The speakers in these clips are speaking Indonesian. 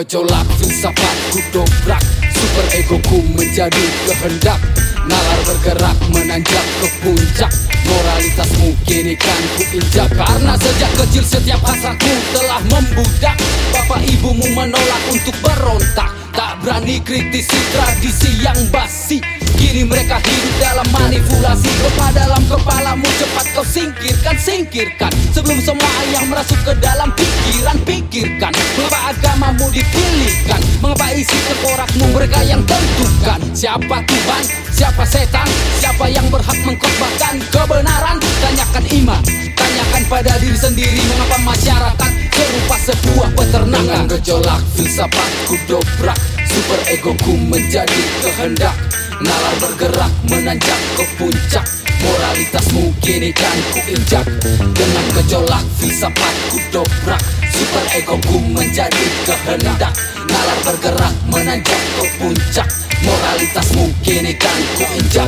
gejolak, filsafatku dobrak, super egoku menjadi kehendak. Nalar bergerak menanjak ke puncak, moralitasmu kini kan ku injak. Karena sejak kecil setiap hasratmu telah membudak. Bapak ibumu menolak untuk berontak, tak berani kritisi tradisi yang basi. Kini mereka hidup dalam manipulasi. Gempa dalam kepalamu cepat kau singkirkan, singkirkan. Sebelum semua yang merasuk ke dalam pikiran, pikirkan. Mengapa agamamu dipilihkan? Mengapa isi tengkorakmu mereka yang tentukan? Siapa Tuhan? Siapa setan? Siapa yang berhak mengkhotbahkan kebenaran? Tanyakan iman, tanyakan pada diri sendiri. Mengapa masyarakat serupa sebuah peternakan? Dengan gejolak filsafatku dobrak, super egoku menjadi kehendak. Nalar bergerak menanjak ke puncak, moralitasmu kini kan ku injak. Dengan gejolak filsafatku dobrak, super egoku menjadi kehendak. Nalar bergerak menanjak ke puncak, moralitasmu kini kan ku injak.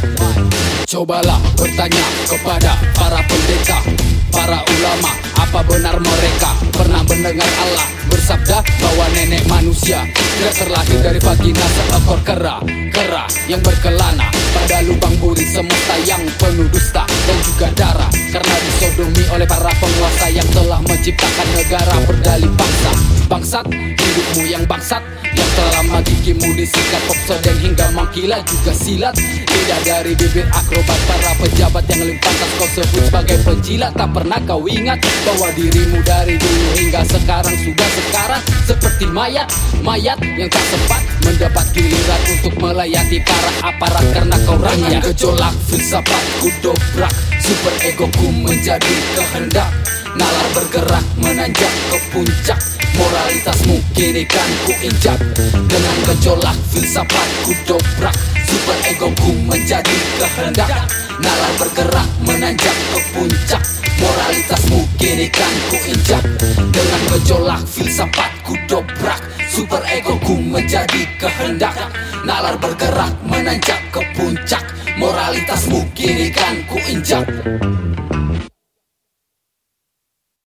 Cobalah bertanya kepada para pendeta, para ulama, apa benar mereka pernah mendengar Allah bersabda bahwa nenek manusia tidak terlahir dari vagina seekor kera yang berkelana pada lubang buri semesta yang penuh dusta dan juga darah, karena disodomi oleh para penguasa yang telah menciptakan negara berdalih bangsa. Bangsat, hidupmu yang bangsat, yang terlama gigimu disikat popsoden hingga mangkila juga silat. Lidah dari bibir akrobat para pejabat yang pantas kau sebut sebagai penjilat. Tak pernah kau ingat bahwa dirimu dari dulu hingga sekarang sudah sekarat seperti mayat yang tak sempat mendapat giliran untuk melayati para aparat karena kau rakyat. Gejolak filsafatku dobrak, super egoku menjadi kehendak. Nalar bergerak menanjak ke puncak, moralitasmu kini kan ku injak. Dengan gejolak filsafatku dobrak, super egoku menjadi kehendak. Nalar bergerak menanjak ke puncak, moralitasmu kini kan ku injak. Dengan gejolak filsafatku dobrak, super egoku menjadi kehendak. Nalar bergerak menanjak ke puncak, moralitasmu kini kan ku injak.